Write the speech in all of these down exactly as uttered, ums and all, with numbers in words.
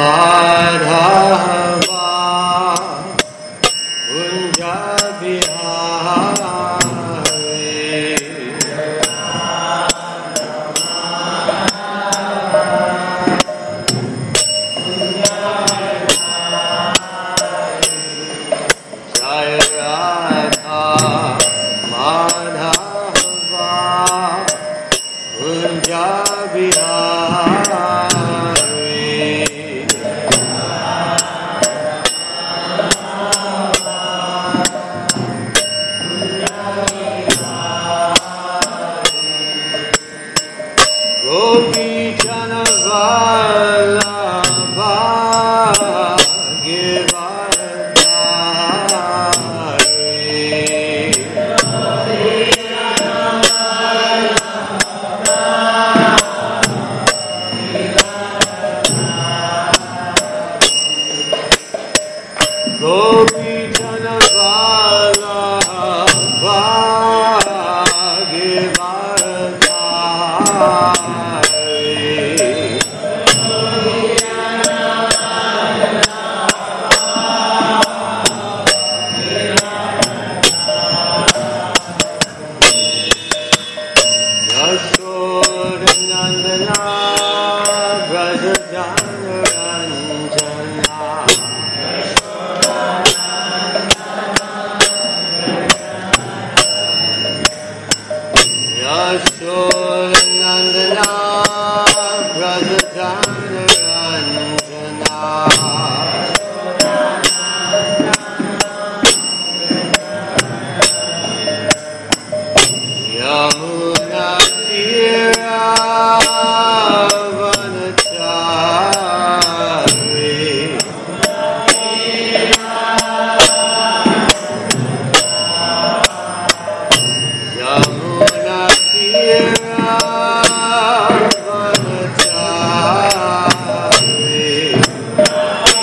Yamuna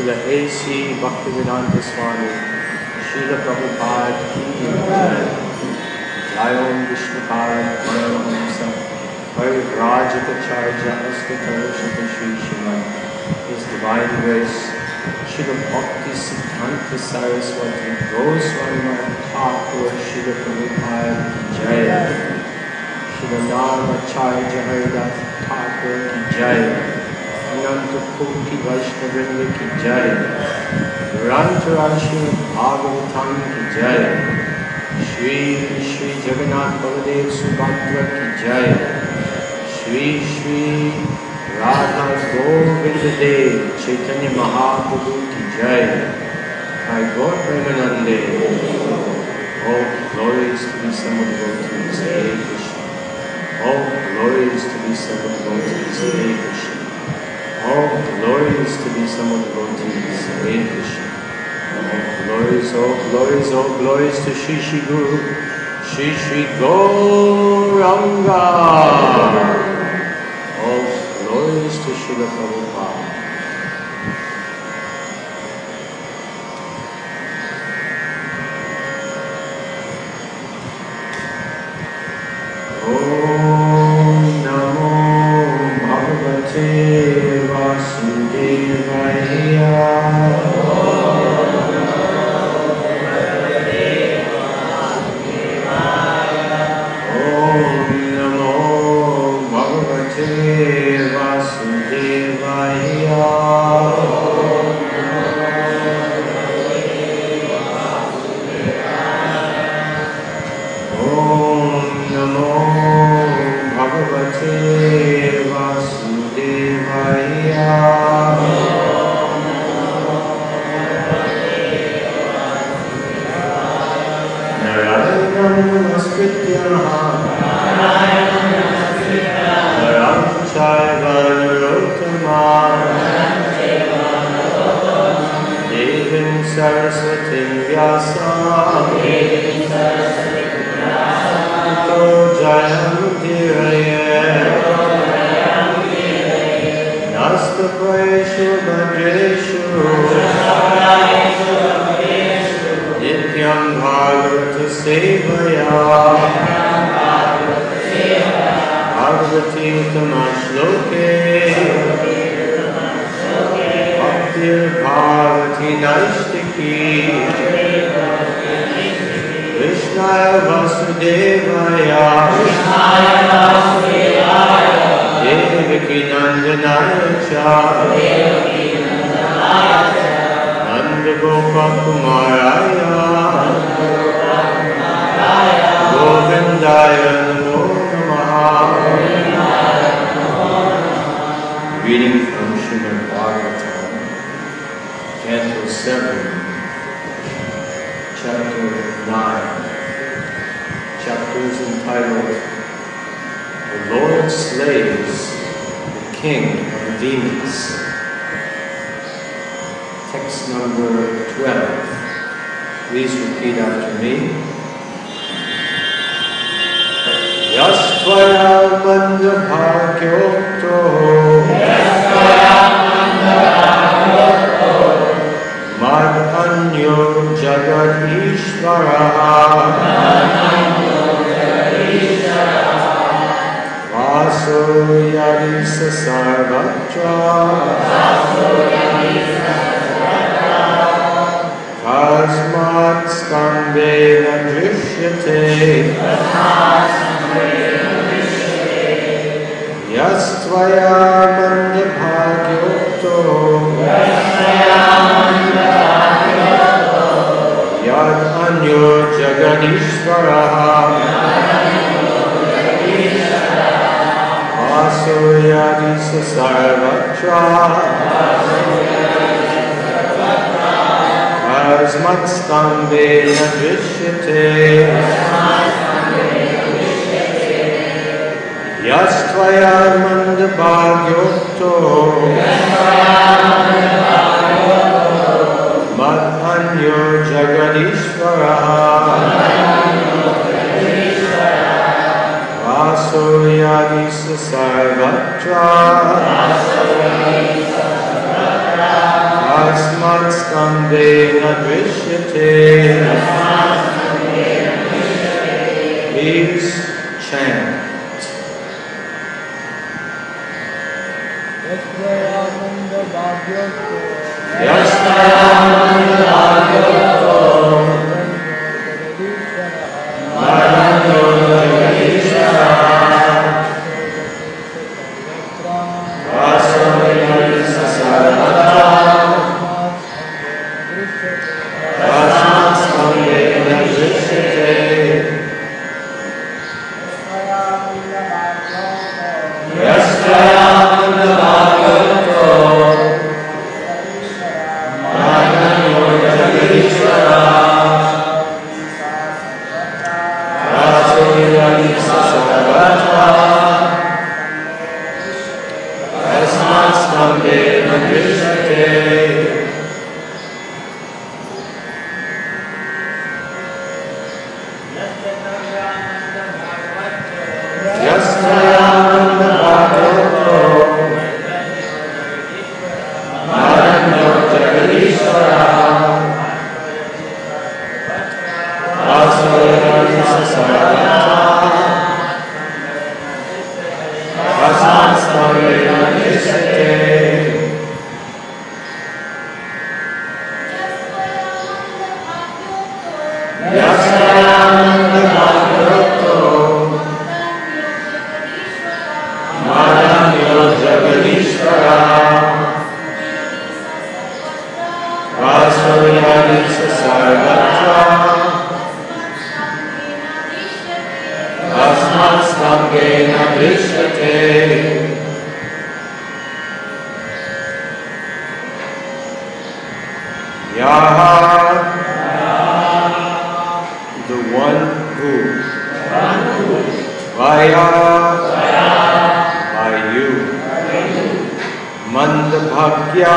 Srila A C Bhaktivedanta Swami, Srila Prabhupada Ki Jai, Jai Om Vishnupad Paramahamsa, Parivrajatacharya Astatarashata Shri Srimad, His Divine Grace, Srila Bhakti Siddhanta Saraswati Goswami Thakur Srila Prabhupada Ki Jai, Srila Narmacharya Haridas Thakur Ki Jai, Ananta Koti Vaishnavrinda Ki Jai, Rantarashri Bhagavatam Ki Jai, Shri Shri Jagannath Baladev Subhadra Ki Jai, Shri Shri Radha Govinda Dev Chaitanya Mahaprabhu Ki Jai, Kai Gaur Premanande. All glories to be some of the devotees, Hare Krishna. All glories to be some of the devotees, Hare Krishna. All glories to be some of the devotees, Hare Krishna. All glories, all glories, all glories to Shri Shri Guru, Shri Shri Gauranga. All glories to Srila Prabhupada. Om Namo Bhagavate Vasudevaya. Saraswati Vyasa Tato Jayamudiraye Nasta Praeshu Bhadreshu Nityam Bhagavata Sevaya Bhagavati Tamashloke Bhaktir Bhavati Naistiki Krishnaya Vasudevaya Devaki Nandanaya Cha Nanda Gopa Kumaraya Govindaya Namo Namaha. Reading from Srimad Bhagavatam, Canto seven, Chapter nine, chapters entitled The Lord Slays the King of the Demons. Text number twelve. Please repeat after me. Yastvaya manda bhagyoto Mad anyo jagad ishvaraha Vaso yadisa sarvatra Kasmat skandena drishyate Yastvaya manda bhagyoto Yad anyo jagadishvaraha Vaso yadisa sarvatra Asmat stambena drishyate Yastvaya manda bhagyoto Mad anyo jagadishvaraha Vaso yadisa sarvatra Asmat Stambena Drishyate. Please chant. Yasnayamanda Bhagavato Maranyo Jagadishvara Vasavayani Sasarvata Vasavayani Drishyate. Yasnayamanda Bhagavato Maranyo Jagadishvara Vasavayani Sasarvata Vasavayani Drishyate. Yasnayamanda Bhagavato Maranyo Jagadishvara Vasavayani Sasarvata Vasavayani Drishyate. Yasnayamanda Bhagavato Maranyo Jagadishvara Vasavayani Sasarvata Vasavayani Drishyate. Yaha, the one who, Vaya, by you, Mandabhagya,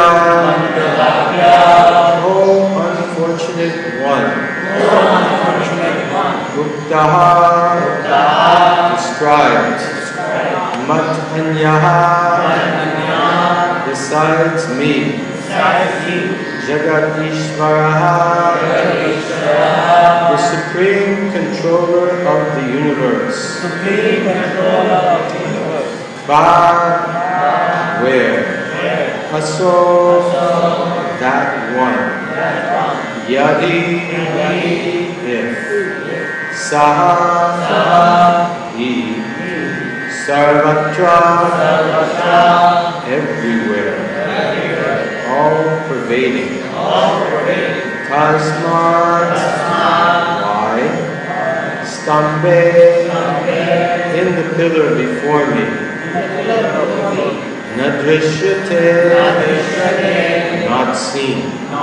oh unfortunate one, Guptaha, described, Matanyaha, besides me, Jagadishvaraha, the supreme controller of the universe. Ba, where? Aso, that one. Yadi, if. Saha, he. Sarvatra, everywhere. All pervading. Tasmat, why? Stambe, in the pillar before me. Nadrishyate, not seen.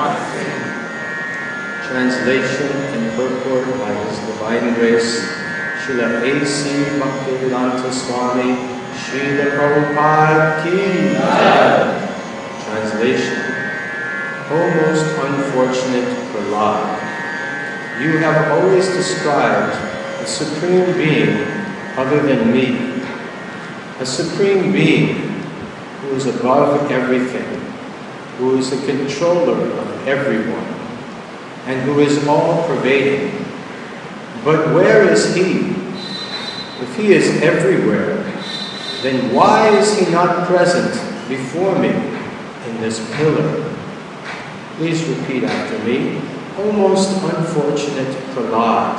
Translation and purport by His Divine Grace, Srila A C Bhaktivedanta Swami, Srila Prabhupada Ki Jai. Translation. O most unfortunate Prahlad, you have always described a supreme being other than me, a supreme being who is above everything, who is the controller of everyone, and who is all-pervading. But where is He? If He is everywhere, then why is He not present before me in this pillar? Please repeat after me. O most unfortunate Prahlad,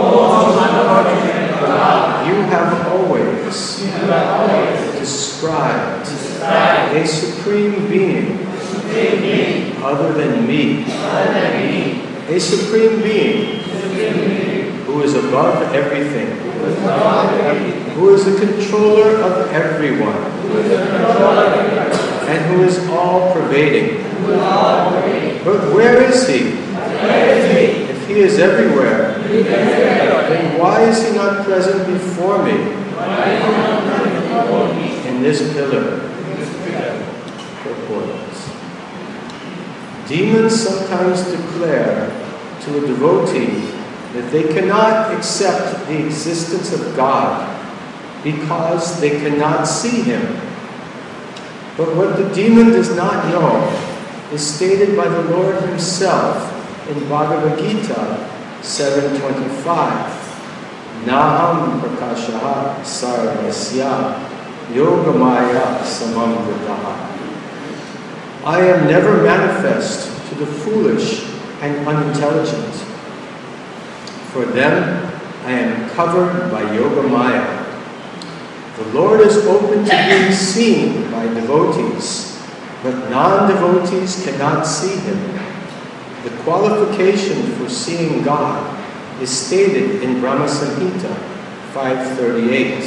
you have always described a supreme being other than me, a supreme being who is above everything, who is the controller of everyone, and who is all-pervading. But where is He? If He is everywhere, then why is He not present before me in this pillar? Purports. Demons sometimes declare to a devotee that they cannot accept the existence of God because they cannot see Him. But what the demon does not know is stated by the Lord himself in Bhagavad Gita seven twenty-five. Naham prakashaha sarvasya yogamaya samam vritaha. I am never manifest to the foolish and unintelligent. For them, I am covered by Yoga Maya. The Lord is open to being seen by devotees, but non-devotees cannot see him. The qualification for seeing God is stated in Brahma Samhita five thirty-eight.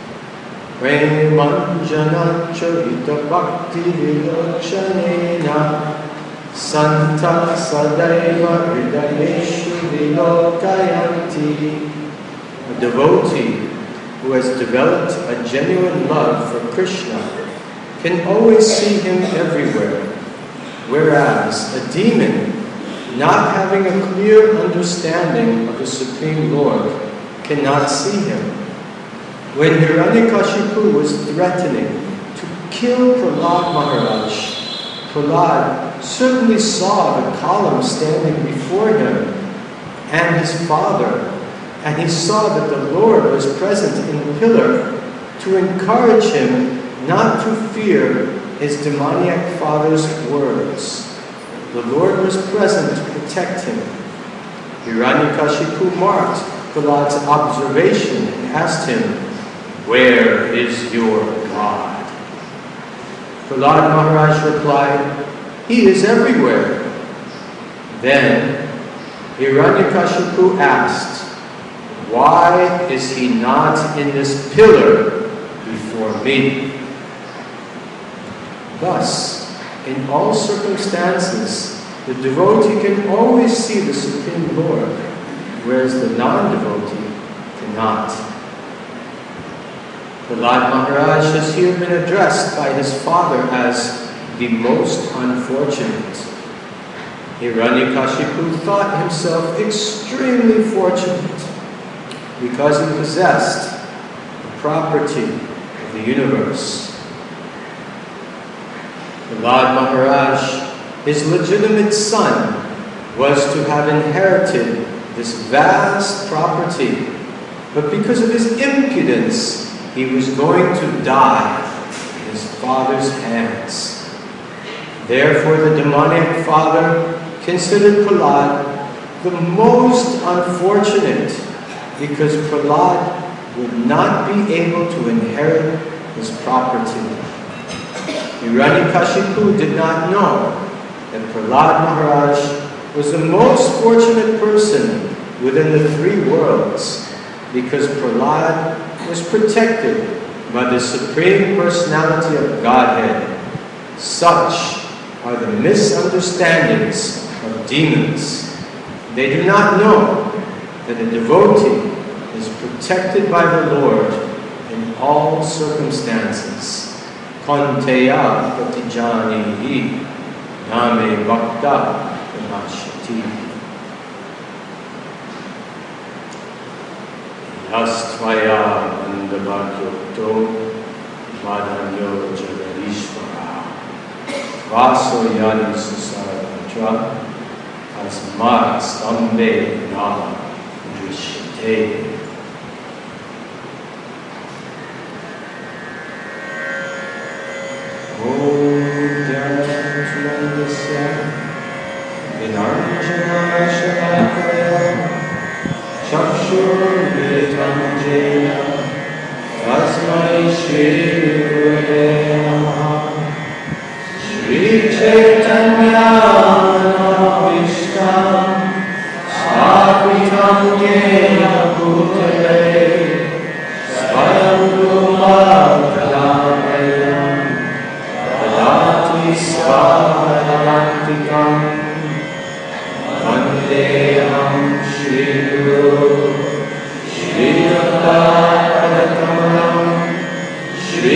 Premanjana charita bhakti vilochanena Santa sadaiva hridayeshu vilokayanti. A devotee who has developed a genuine love for Krishna can always see him everywhere, whereas a demon, not having a clear understanding of the Supreme Lord, cannot see him. When Hiranyakashipu was threatening to kill Prahlad Maharaj, Prahlad certainly saw the column standing before him and his father, and he saw that the Lord was present in the pillar to encourage him not to fear his demoniac father's words. The Lord was present to protect him. Hiranyakashipu marked Prahlad's observation and asked him, "Where is your God?" Prahlad Maharaj replied, "He is everywhere." Then Hiranyakashipu asked, "Why is he not in this pillar before me?" Thus, in all circumstances, the devotee can always see the Supreme Lord, whereas the non-devotee cannot. Prahlad Maharaj has here been addressed by his father as the most unfortunate. Hiranyakashipu thought himself extremely fortunate because he possessed the property of the universe. Prahlad Maharaj, his legitimate son, was to have inherited this vast property, but because of his impudence, he was going to die in his father's hands. Therefore, the demoniac father considered Prahlad the most unfortunate, because Prahlad would not be able to inherit his property. Hiranyakashipu did not know that Prahlad Maharaj was the most fortunate person within the three worlds, because Prahlad was protected by the Supreme Personality of Godhead. Such are the misunderstandings of demons. They do not know that a devotee is protected by the Lord in all circumstances. Kanteya pratijanihi name bhakta pranashati. Yastvaya mandabhagyokto madhanyo jagarishvara vaso yani susarabhatra asmat stambe nama drishyate. Chakshurmilitam jena tasmai Shri Gurave Namaha. Shri Chaitanya Navishtam Sapitam Jena Bhutale Svayambhuma Kadavayam Kadati Svadavantikam Vandeham Shri Guru Shri Radha Padakamalam Shri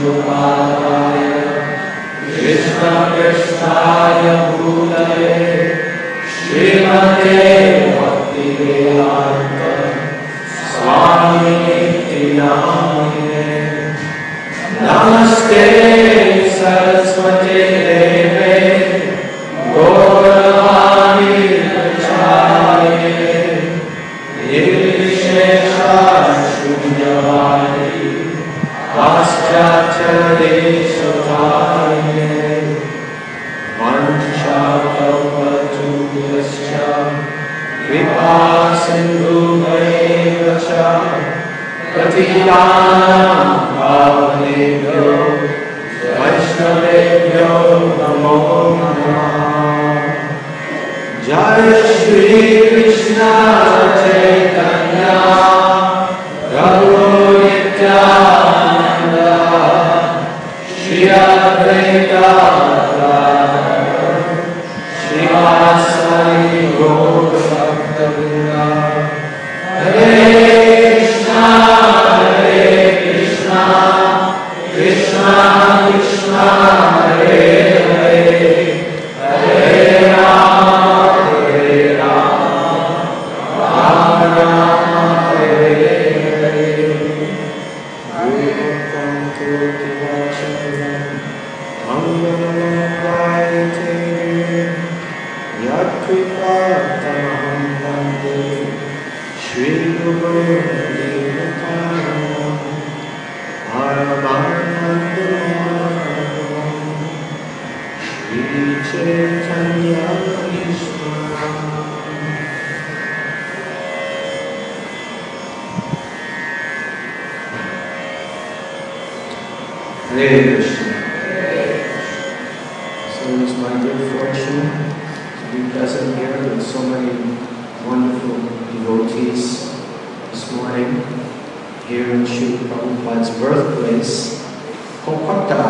Prabhupada Krishna Krishnaya Bhutale Srimate Bhaktivedanta Swami Niti Namine Namaste Saraswati Deve Gauravani Pracharye Nirvishesha Shunyavadi Paschatyadesotarine Manchakalpatarubhyascha Kripa Sindhubhayeva cha Patitanam Pavanebhyo Vaishnavebhyo Namo Namah. Jai Shri Krishna Chaitanya Prabhu Nityananda Shri Advaita Gadadhara Srivasadi Gaura Bhakta-vrinda. Hare Krishna Hare Krishna Krishna Krishna Hare Hare Hare Rama Hare Rama Rama Rama Hare Hare. Gurukam Turti Vachakam Mangalamangayate Yat Kripa Tamaham Vande Shri Guru Devatarana Paramanandamaradam Shri Chaitanya Ishvara. Hare Krishna. So it's my good fortune to be present here with so many wonderful devotees this morning here in Srila Prabhupada's birthplace, Kolkata.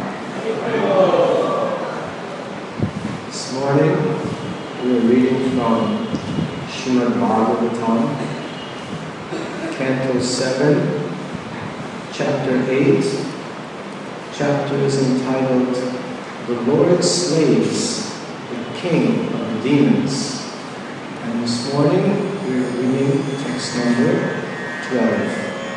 This morning we are reading from Srimad Bhagavatam, Canto seven, Chapter eight. Chapter is entitled The Lord Slays the King of the Demons. And this morning we are reading text number twelve.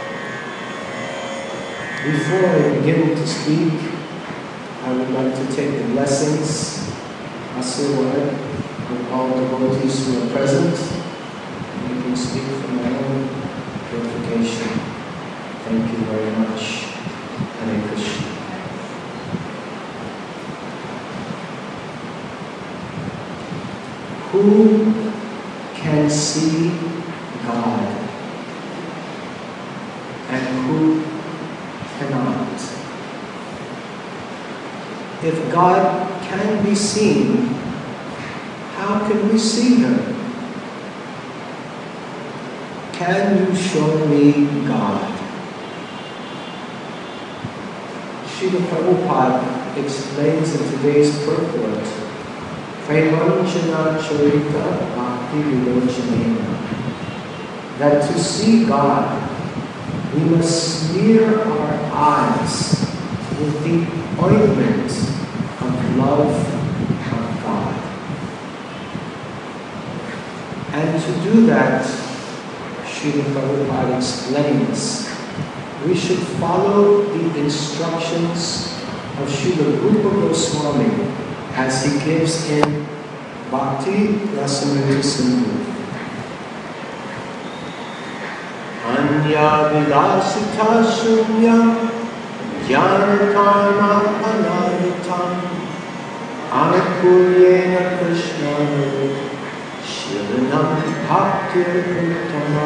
Before I begin to speak, I would like to take the blessings, Asirwad, of all devotees who are present. And I can speak for my own purification. Thank you very much. Hare Krishna. Who can see God and who cannot? If God can be seen, how can we see Him? Can you show me God? Srila Prabhupada explains in today's purport, Premanjana Charita Bhakti Vilochanena, that to see God, we must smear our eyes with the ointment of love of God. And to do that, Srila Prabhupada explains, we should follow the instructions of Srila Rupa Goswami as he gives in Bhakti Rasamrita Sindhu. Anya vilasita shunyam jnana-karma anaritam anukulyena Krishna shivanam bhaktir-uttama.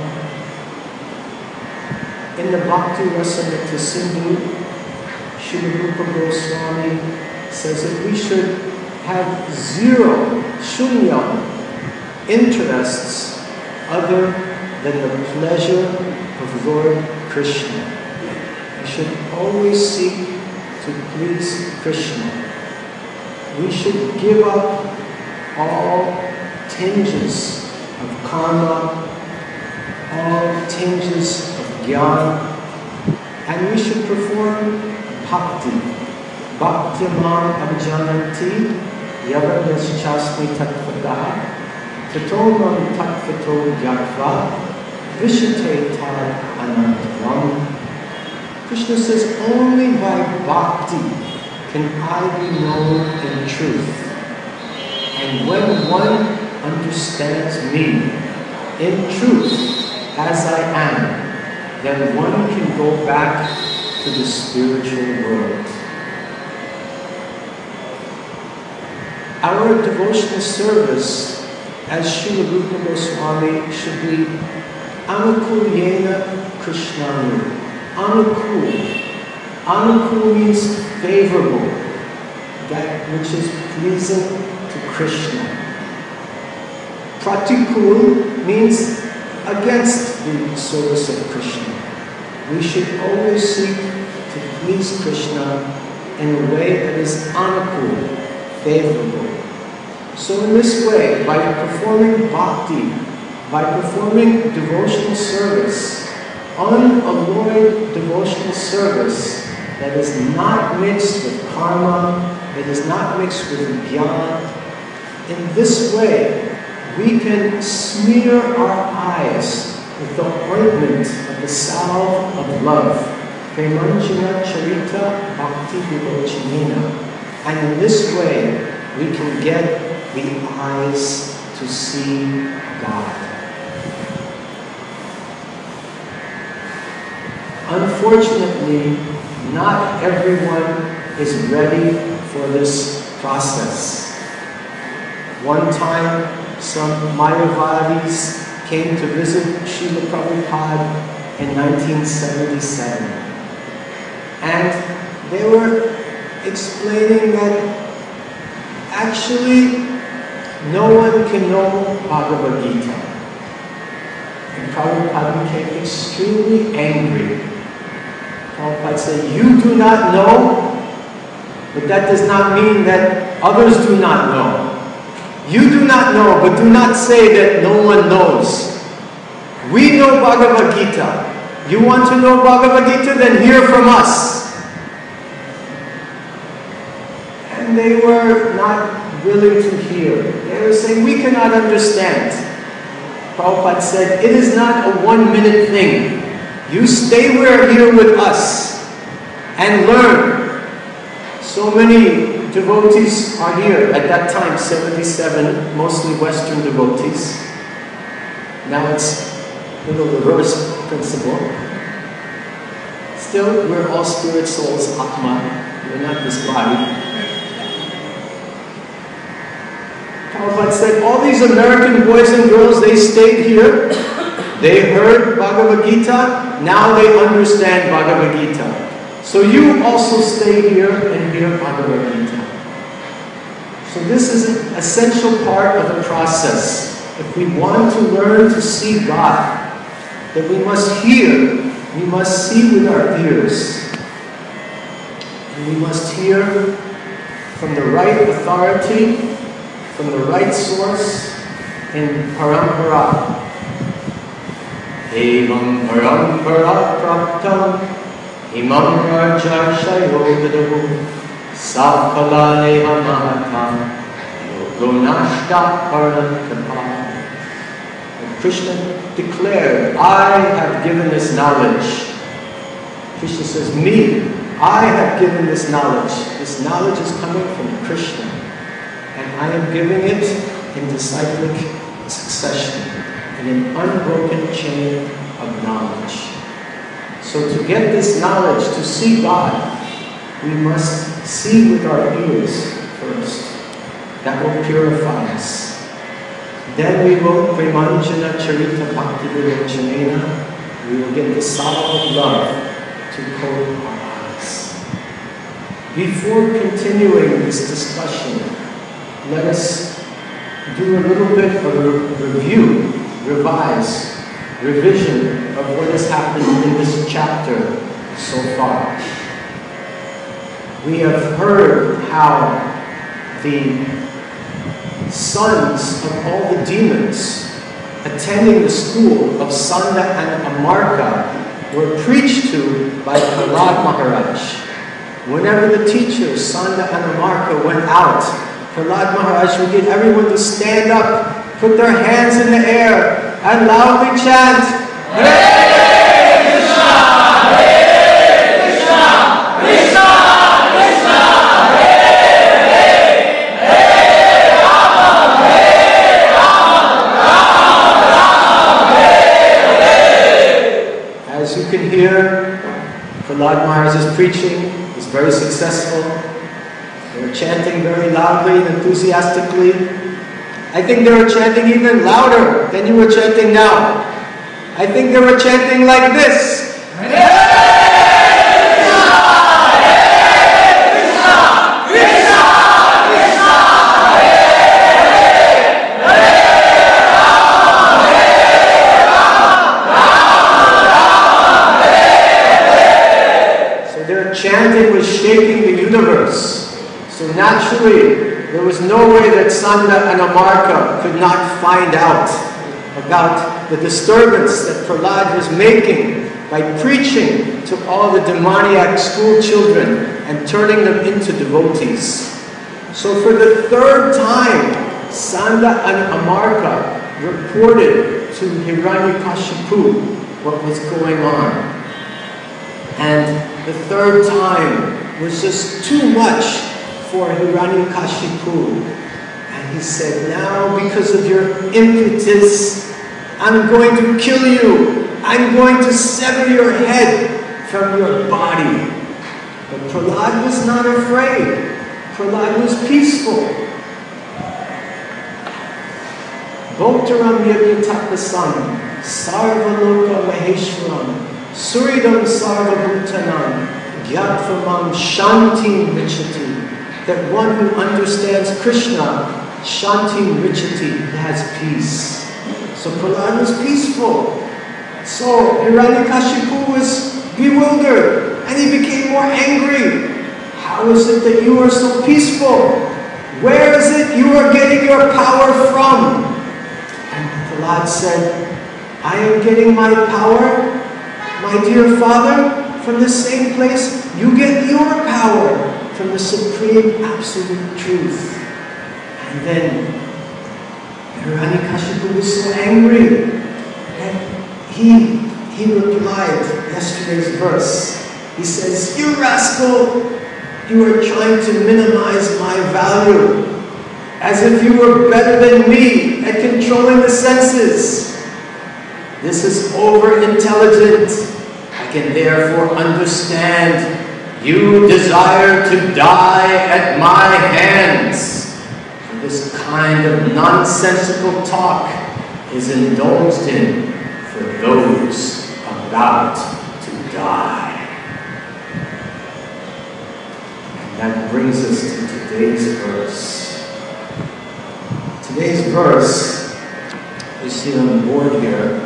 In the Bhakti Rasamrita Sindhu, Srila Rupa Goswami says that we should have zero, shunya, interests other than the pleasure of Lord Krishna. We should always seek to please Krishna. We should give up all tinges of karma, all tinges of jnana, And we should perform bhakti. Bhaktyamam abhijananti yavam yaschasmi tattvataha tatomam tattvato gyatva vishate tad anantavam. Krishna says, only by bhakti can I be known in truth. And when one understands me in truth as I am, then one can go back to the spiritual world. Our devotional service as Srila Rupa Goswami should be Anukulyena Krishnanu. Anukul. Anukul means favorable, that which is pleasing to Krishna. Pratikul means against the service of Krishna. We should always seek to please Krishna in a way that is anukul, favorable. So in this way, by performing bhakti, by performing devotional service, unalloyed devotional service that is not mixed with karma, that is not mixed with jnana, in this way, we can smear our eyes with the ointment of the salve of love. Premanjana charita bhakti vivochanina. And in this way, we can get the eyes to see God. Unfortunately, not everyone is ready for this process. One time, some Mayavadis came to visit Srila Prabhupada in nineteen seventy-seven. And they were explaining that actually no one can know Bhagavad Gita. And Prabhupada became extremely angry. Prabhupada said, you do not know, but that does not mean that others do not know. You do not know, but do not say that no one knows. We know Bhagavad Gita. You want to know Bhagavad Gita? Then hear from us. And they were not willing to hear. They were saying, we cannot understand. Prabhupada said, it is not a one-minute thing. You stay where here with us and learn. So many devotees are here. At that time, seventy-seven, mostly Western devotees. Now it's a little reverse principle. Still, we're all spirit souls, Atma. We're not this body. Prabhupada said, all these American boys and girls, they stayed here. They heard Bhagavad Gita. Now they understand Bhagavad Gita. So you also stay here and hear Bhagavad Gita. So this is an essential part of the process. If we want to learn to see God, then we must hear, we must see with our ears. And we must hear from the right authority, from the right source, in parampara. Evam parampara praptam imam raja shayodavu sakalale amatam yogonashta parantapa. Krishna declared, I have given this knowledge. Krishna says, me, I have given this knowledge. This knowledge is coming from Krishna. And I am giving it in disciplic succession, in an unbroken chain of knowledge. So to get this knowledge, to see God, we must see with our ears first. That will purify us. Then we will, Premanjana Charita Bhakti Vivochanena, we will get the salve of love to coat our eyes. Before continuing this discussion, let us do a little bit of a review, revise, revision of what has happened in this chapter so far. We have heard how the sons of all the demons attending the school of Sanda and Amarka were preached to by Prahlad Maharaj. Whenever the teachers, Sanda and Amarka, went out, Prahlad Maharaj would get everyone to stand up, put their hands in the air, and loudly chant, Hare Krishna, Hare Krishna, Krishna Krishna, Hare Hare, Hare Rama, Hare Rama, Rama Rama, Hare Hare. As you can hear, Prahlad Maharaj's preaching is very successful. They were chanting very loudly and enthusiastically. I think they were chanting even louder than you were chanting now. I think they were chanting like this. Hare Krishna, Hare Krishna, Krishna Krishna, Hare Hare, Hare Rama, Hare Rama, Rama Rama, Hare Hare. So their chanting was shaking the universe. So naturally, there was no way that Sanda and Amarka could not find out about the disturbance that Prahlad was making by preaching to all the demoniac school children and turning them into devotees. So for the third time, Sanda and Amarka reported to Hiranyakashipu what was going on. And the third time was just too much for Hiranyakashipu. And he said, now because of your impetus, I'm going to kill you. I'm going to sever your head from your body. But Prahlad was not afraid. Prahlad was peaceful. Bhoktaram Yajnatapasam, Sarvaloka Maheshwaram, Suridam Sarvabhutanam, Gyattvamam Shantim Richati. That one who understands Krishna, Shantim Richati, has peace. So Prahlad was peaceful. So Hiranyakashipu was bewildered and he became more angry. How is it that you are so peaceful? Where is it you are getting your power from? And Prahlad said, I am getting my power, my dear father, from the same place you get your power, from the supreme absolute truth. And then Hiranyakashipu was so angry that he, he replied yesterday's verse. He says, you rascal, you are trying to minimize my value, as if you were better than me at controlling the senses. This is over-intelligent. I can therefore understand you desire to die at my hands. And this kind of nonsensical talk is indulged in for those about to die. And that brings us to today's verse. Today's verse, you see on the board here,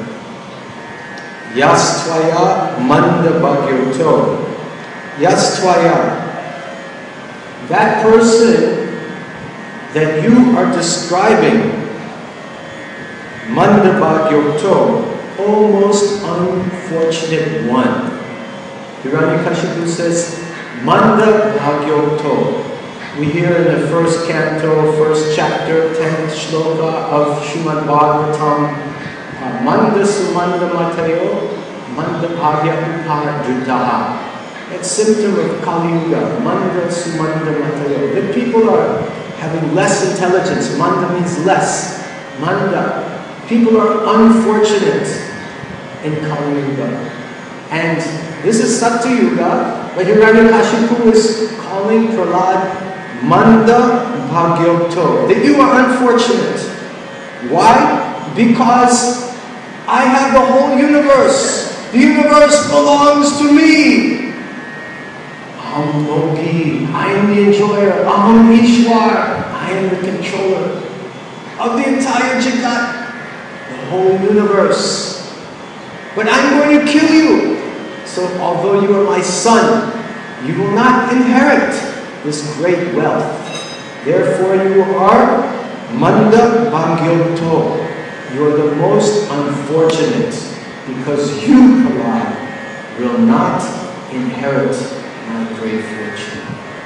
Yastvaya Manda Bhagyoto. Yastvaya. That person that you are describing, Manda Bhagyoto, almost unfortunate one. Hiranyakashipu says, Manda Bhagyoto. We hear in the first canto, first chapter, tenth shloka of Srimad Bhagavatam, uh, Manda Sumanda Matayo, Manda Bhagya Upadritaha. That symptom of Kali Yuga, Manda Sumanda Matayo. That people are having less intelligence. Manda means less. Manda. People are unfortunate in Kali Yuga. And this is Satya Yuga, but Hiranyakashipu is calling Prahlad Manda Bhagyoto, that you are unfortunate. Why? Because I have the whole universe. The universe belongs to me. Aham Loki, I am the enjoyer. Aham Ishwar, I am the controller of the entire Jagat, the whole universe. But I'm going to kill you. So although you are my son, you will not inherit this great wealth. Therefore you are Manda Bhagyoto. You are the most unfortunate because you, Prahlad, will not inherit my great fortune,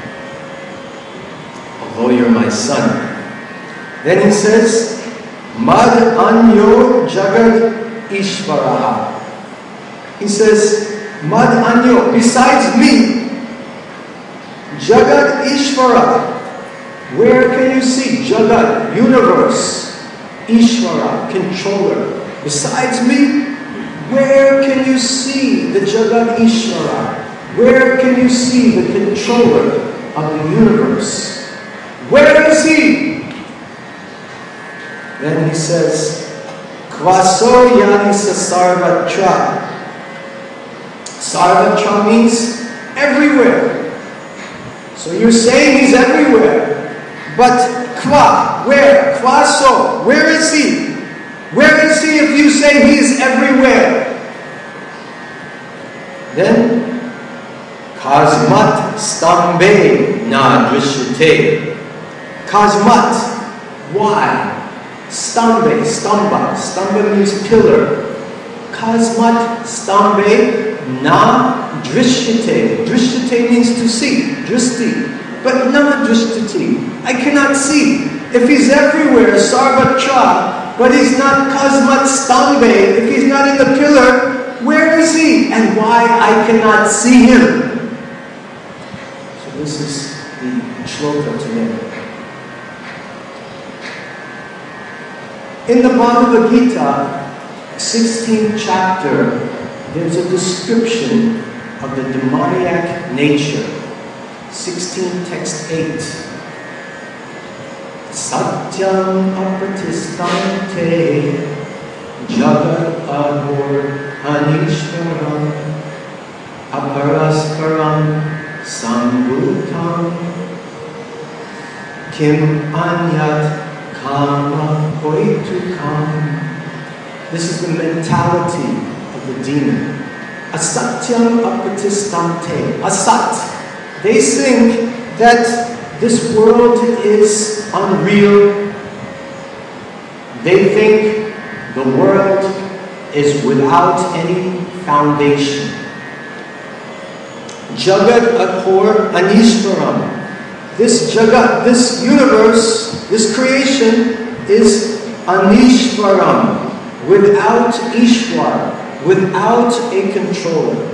although you're my son. Then he says, Mad Anyo Jagat Ishvaraha. He says, Mad Anyo, besides me, Jagat Ishvara. Where can you see Jagat, universe, Ishvara, controller? Besides me, where can you see the Jagat Ishvara? Where can you see the controller of the universe? Where is he? Then he says, Kvaso Yanisa Sarvatra. Sarvatra means everywhere. So you're saying he's everywhere. But Kva, where? Kvaso, where is he? Where is he if you say he is everywhere? Then, Kazmat Stambe Na Drishyate. Kazmat, why? Stambe, stamba. Stamba means pillar. Kazmat Stambe Na Drishyate. Drishyate means to see, dristi. But na drishyate. I cannot see. If he's everywhere, sarvatra, but he's not Kazmat Stambe, if he's not in the pillar, where is he? And why I cannot see him? So this is the shloka today. In the Bhagavad Gita, sixteenth chapter, there's a description of the demoniac nature. sixteen, text eight. Satyam apratistante jagat adhor anishvaram aparaskaram sambhutam kim anyat kama koitukam. This is the mentality of the demon. Asatyam apratistante. Asat. They think that this world is unreal. They think the world is without any foundation. Jagat Adhor Anishvaram. This Jagat, this universe, this creation is Anishvaram, without Ishwar, without a controller.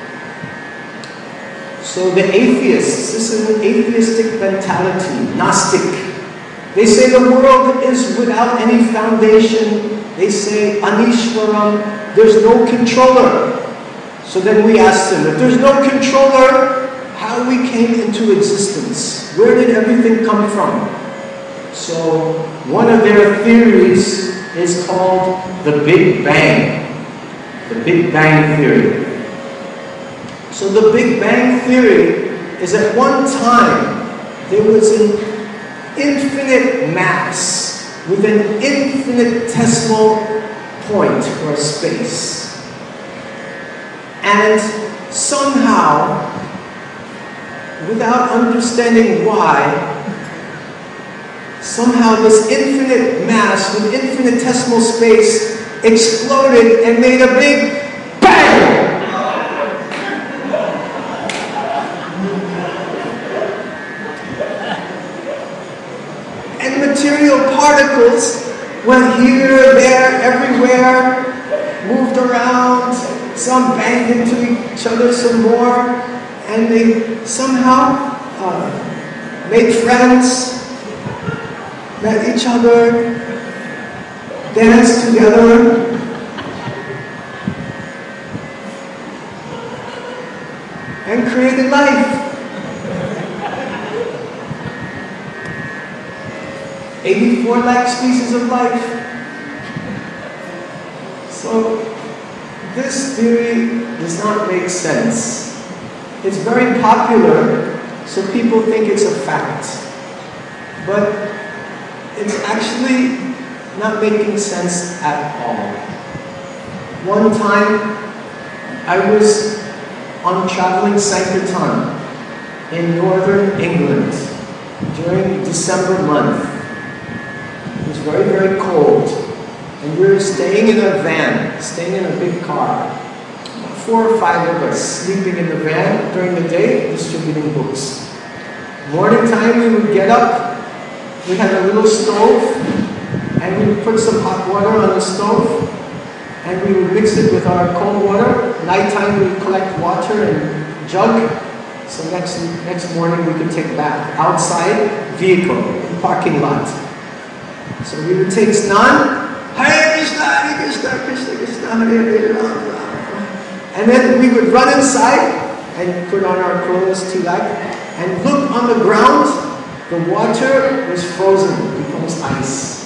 So the atheists, this is an atheistic mentality, Gnostic. They say the world is without any foundation. They say Anishwaram, there's no controller. So then we ask them, if there's no controller, how we came into existence? Where did everything come from? So one of their theories is called the Big Bang. The Big Bang Theory. So the Big Bang Theory is at one time there was an infinite mass with an infinitesimal point or space. And somehow, without understanding why, somehow this infinite mass with infinitesimal space exploded and made a big bang! Material particles went here, there, everywhere, moved around, some banged into each other some more, and they somehow uh, made friends, met each other, danced together, and created life. eighty-four lakh species of life. So this theory does not make sense. It's very popular, so people think it's a fact. But it's actually not making sense at all. One time, I was on traveling Sankirtan in northern England during December month. It was very, very cold. And we were staying in a van, staying in a big car, about four or five of us sleeping in the van during the day, distributing books. Morning time, we would get up. We had a little stove, and we would put some hot water on the stove, and we would mix it with our cold water. Nighttime, we would collect water in a jug. So next next morning, we could take a bath outside vehicle in parking lot. So we would take snan. Hare Krishna, Hare Krishna, Krishna Krishna, Hare Hare Rama. And then we would run inside and put on our clothes, tilak, and look on the ground. The water was frozen, it becomes ice.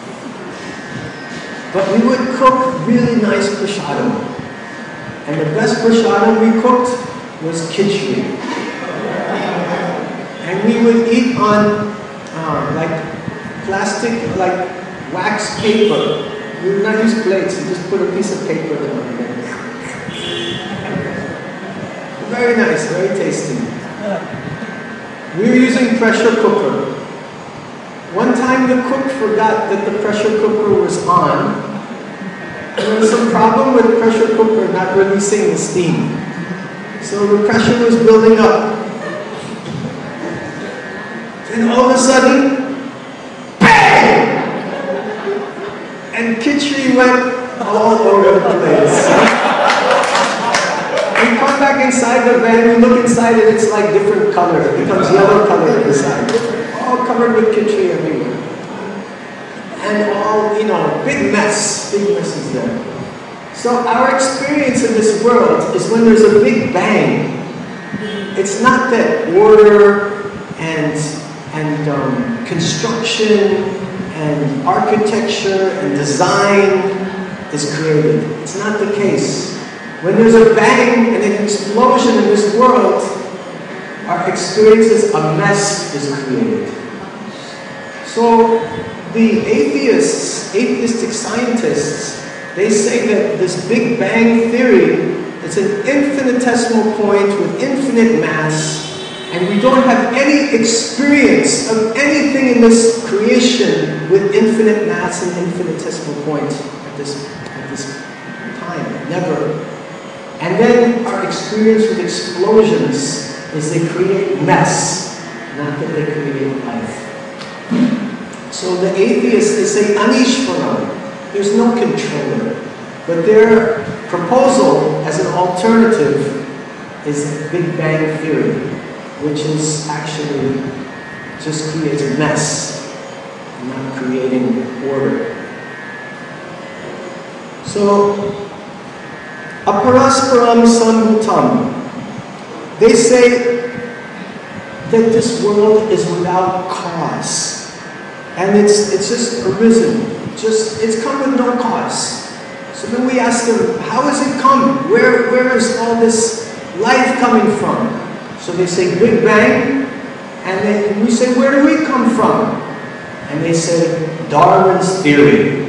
But we would cook really nice prasadam. And the best prasadam we cooked was khichdi. And we would eat on uh, like plastic, like wax paper. We would not use plates, we just put a piece of paper down there. Very nice, very tasty. We were using pressure cooker. One time the cook forgot that the pressure cooker was on. There was some problem with pressure cooker not releasing the steam. So the pressure was building up. Then all of a sudden, bang! And khichdi went all over the place. We come back inside the van, we look inside and it's like different color. It becomes yellow color inside. All covered with khichdi everywhere. And all, you know, big mess. Big mess is there. So our experience in this world is when there's a big bang. It's not that order and, and um, construction and architecture and design is created. It's not the case. When there's a bang and an explosion in this world, our experiences, a mess is created. So the atheists, atheistic scientists, they say that this Big Bang theory, it's an infinitesimal point with infinite mass, and we don't have any experience of anything in this creation with infinite mass and infinitesimal point at this, at this time. Never. And then our experience with explosions is they create mess, not that they create life. So the atheists, they say Anishvaram, there's no controller. But their proposal as an alternative is the Big Bang Theory, which is actually just creates a mess, not creating order. So, Aparasparam Sambhutam. They say that this world is without cause. And it's it's just arisen. Just it's come with no cause. So then we ask them, how has it come? Where where is all this life coming from? So they say Big Bang, and then we say, where do we come from? And they say, Darwin's theory.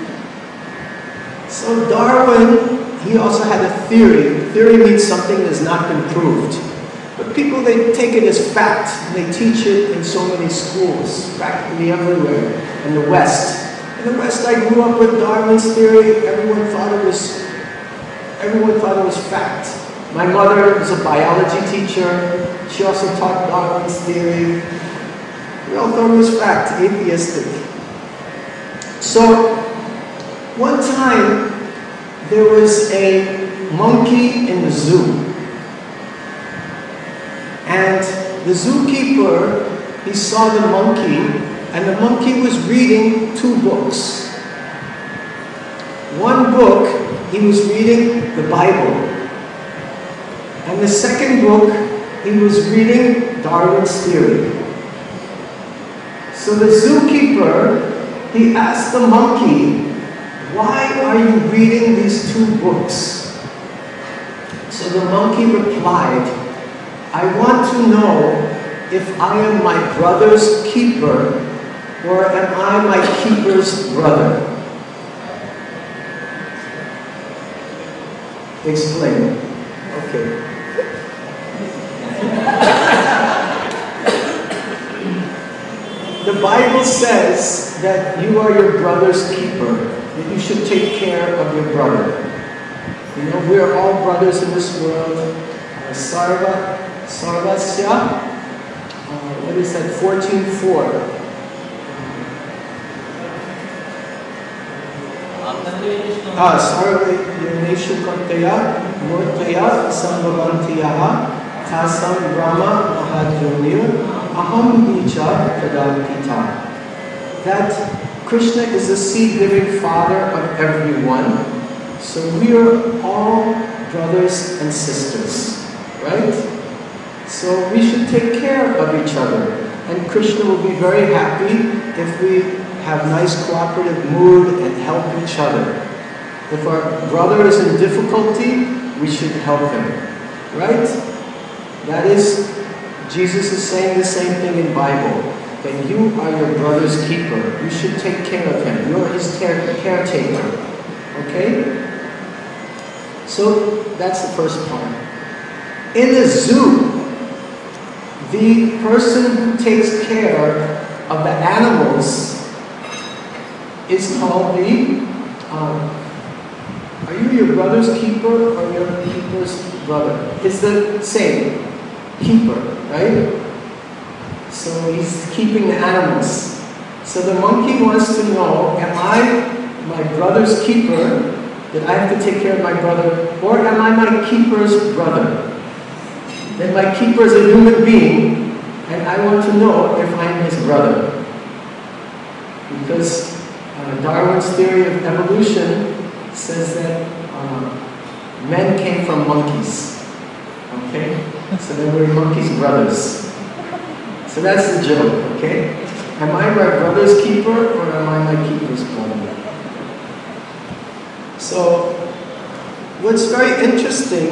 So Darwin, he also had a theory. Theory means something that has not been proved. But people, they take it as fact. And they teach it in so many schools, practically everywhere in the West. In the West, I grew up with Darwin's theory. Everyone thought it was, everyone thought it was fact. My mother was a biology teacher. She also taught Darwin's theory. We all thought it was fact, atheistic. So, one time, there was a monkey in the zoo. And the zookeeper, he saw the monkey, and the monkey was reading two books. One book, he was reading the Bible. And the second book, he was reading Darwin's theory. So the zookeeper, he asked the monkey, why are you reading these two books? So the monkey replied, I want to know if I am my brother's keeper or am I my keeper's brother? Explain. Okay. The Bible says that you are your brother's keeper, that you should take care of your brother. You know, we are all brothers in this world. Uh, Sarva, Sarvasya, uh, what is that, fourteen four. Ah, Sarva Yaneshu Kartaya, Murtaya, Sambhavantiyaha, Tasam Brahma Mahajyonir, Aham Bija Pradapita. That Krishna is the seed-giving father of everyone. So we are all brothers and sisters, right? So we should take care of each other. And Krishna will be very happy if we have nice cooperative mood and help each other. If our brother is in difficulty, we should help him, right? That is, Jesus is saying the same thing in Bible, that you are your brother's keeper. You should take care of him. You're his care caretaker, okay? So that's the first part. In the zoo, the person who takes care of the animals is called the, um, are you your brother's keeper or your keeper's brother? It's the same, keeper, right? So he's keeping the animals. So the monkey wants to know, am I my brother's keeper? That I have to take care of my brother, or am I my keeper's brother? Then my keeper is a human being, and I want to know if I'm his brother. Because uh, Darwin's theory of evolution says that uh, men came from monkeys. Okay? So they were monkeys' brothers. So that's the joke, okay? Am I my brother's keeper, or am I my keeper's brother? So, what's very interesting,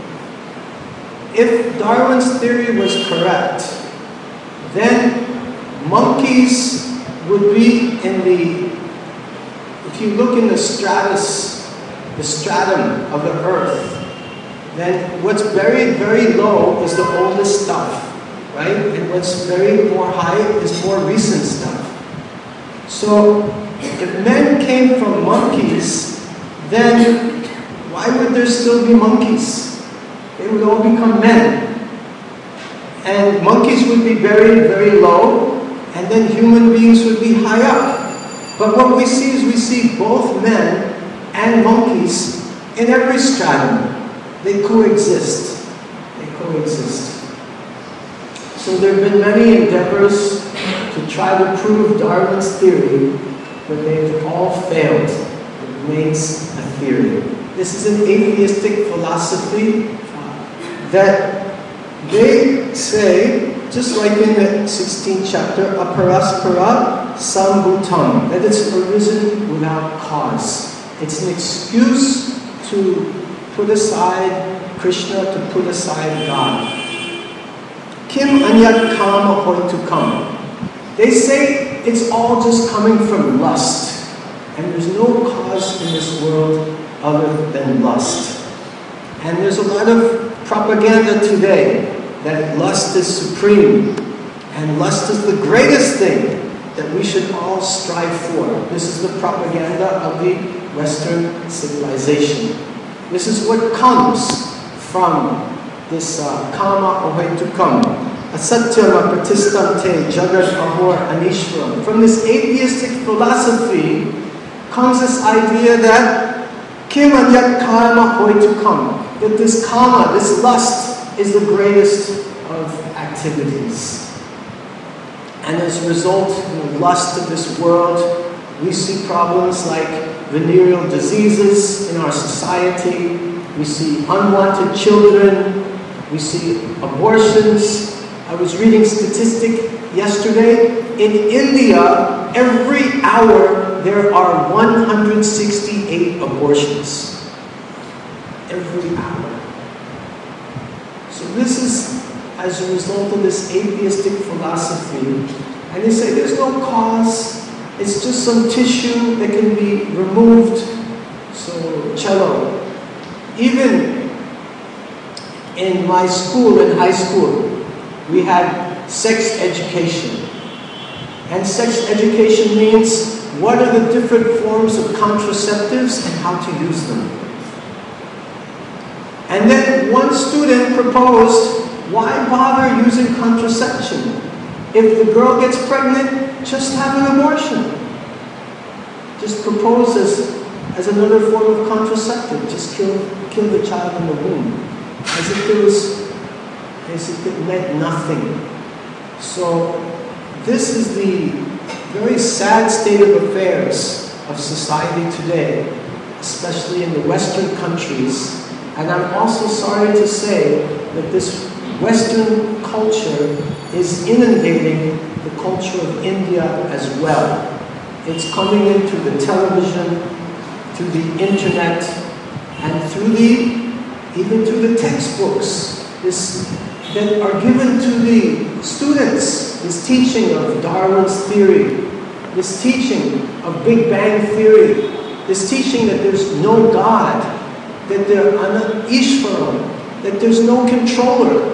if Darwin's theory was correct, then monkeys would be in the, if you look in the stratus, the stratum of the earth, then what's buried very low is the oldest stuff, right? And what's buried more high is more recent stuff. So, if men came from monkeys, then why would there still be monkeys? They would all become men. And monkeys would be buried very low, and then human beings would be high up. But what we see is we see both men and monkeys in every stratum. They coexist. They coexist. So there have been many endeavors to try to prove Darwin's theory, but they've all failed. It remains a theory. This is an atheistic philosophy uh, that they say, just like in the sixteenth chapter, aparaspara sambhutam, that it's arisen without cause. It's an excuse to put aside Krishna, to put aside God. Kim anyat kama hoitukam. They say it's all just coming from lust. And there's no cause in this world other than lust. And there's a lot of propaganda today that lust is supreme. And lust is the greatest thing that we should all strive for. This is the propaganda of the Western civilization. This is what comes from this uh, kama ohetukam, asatyam apratistante jagat amor anishwaram. From this atheistic philosophy comes this idea that kim anyat karma hoitukam, that this karma, this lust, is the greatest of activities. And as a result of the lust of this world, we see problems like venereal diseases in our society, we see unwanted children, we see abortions. I was reading statistic yesterday. In India, every hour there are one hundred sixty-eight abortions. Every hour. So this is as a result of this atheistic philosophy. And they say there's no cause. It's just some tissue that can be removed. So, cello. Even in my school, in high school, we had sex education. And sex education means what are the different forms of contraceptives and how to use them. And then one student proposed, why bother using contraception? If the girl gets pregnant, just have an abortion. Just propose as, as another form of contraceptive. Just kill, kill the child in the womb. As if it was, as if it meant nothing. So this is the very sad state of affairs of society today, especially in the Western countries. And I'm also sorry to say that this Western culture is inundating the culture of India as well. It's coming into the television, to the internet, and through the, even through the textbooks this, that are given to the students. This teaching of Darwin's theory, this teaching of Big Bang theory, this teaching that there's no God, that there are Ishvaram, that there's no controller.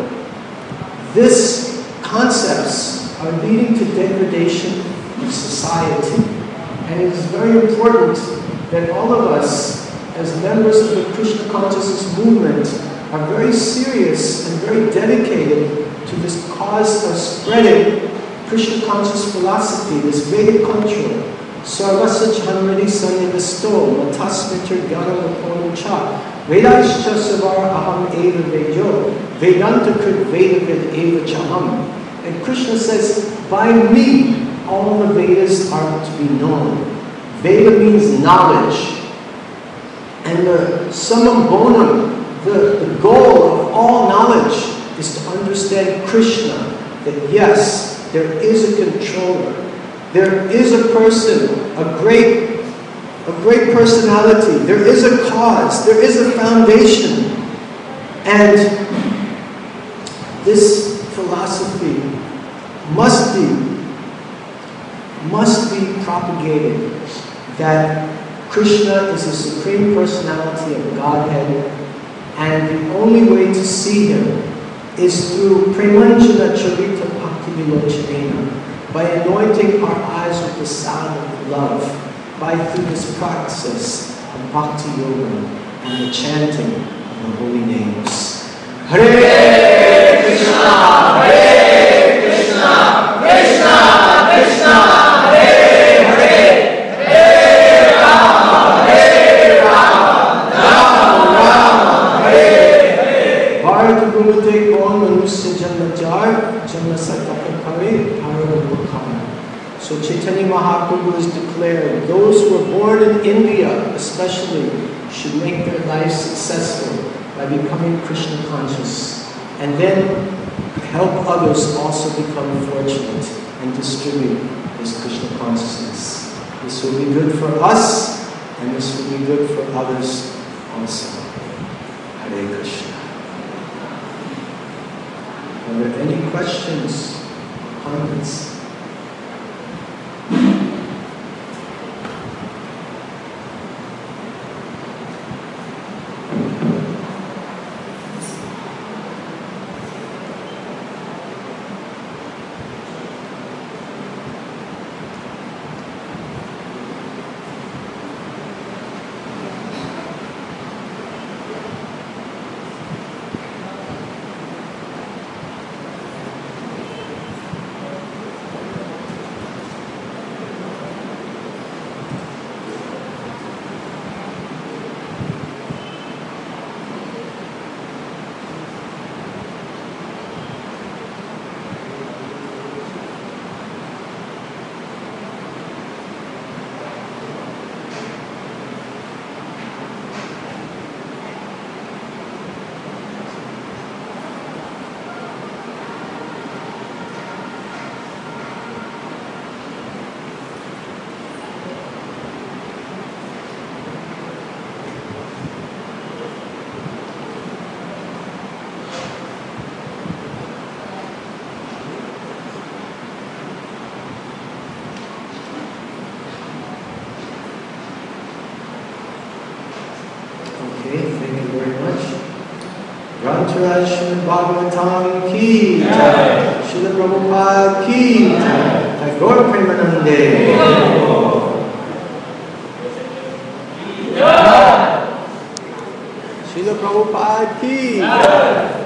These concepts are leading to degradation of society. And it is very important that all of us, as members of the Krishna consciousness movement, are very serious and very dedicated to this cause of spreading Krishna conscious philosophy, this Vedic culture. Sarvasya Janmani Sannivasto, Matasmitir Gyanamakonu Cha, Vedaischa Savar Aham Eva Vejo, Vedanta Krit Vedavid Eva Chaham. And Krishna says, by me, all the Vedas are to be known. Veda means knowledge. And the summum bonum, the, the goal of all knowledge is to understand Krishna, that yes, there is a controller. There is a person, a great, a great personality. There is a cause. There is a foundation. And this philosophy must be, must be propagated, that Krishna is the Supreme Personality of Godhead, and the only way to see Him is through Premanjana Charita Bhakti Vilochanena, by anointing our eyes with the salve of love, by through this practice of Bhakti Yoga and the chanting of the holy names. Hare Krishna, Hare Krishna, Krishna Krishna, Hare Hare, Hare Rama, Hare Rama, Rama Rama, Hare Hare. Bharata Gurute Om Manusya Janmajar, Janmasataka Kare, Hare. So Chaitanya Mahaprabhu has declared, those who are born in India especially should make their lives successful by becoming Krishna conscious, and then help others also become fortunate and distribute this Krishna consciousness. This will be good for us, and this will be good for others also. Hare Krishna. Are there any questions, comments? Srimad Bhagavatam ki jai, Srila Prabhupada ki jai, Gaur Premanande. Srila Prabhupada ki.